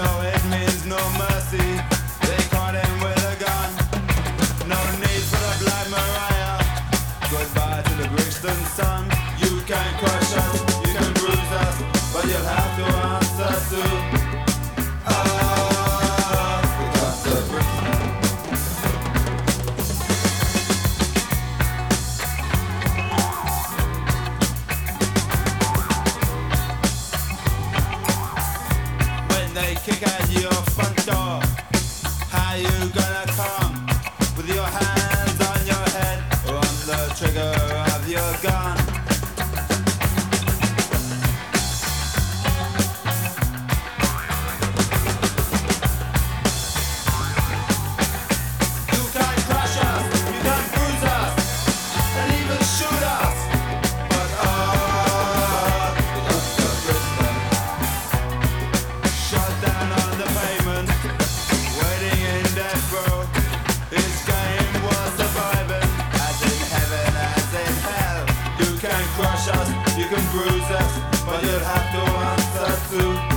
No, it means no mercy. They caught him with a gun. No need for the Black Mariah. Goodbye to the Brixton Sun. You can crush us, you can bruise us, but you'll have to answer to because of Brixton. When they kick at your front door, how you gonna come? With your hands on your head or on the trigger of your gun? You can crush us, you can bruise us, and even shoot us, but because of Brixton. Shot down on the pavement, waiting in death row. His game was surviving, as in heaven, as in hell. You can crush us, you can bruise us, but you'll have to answer to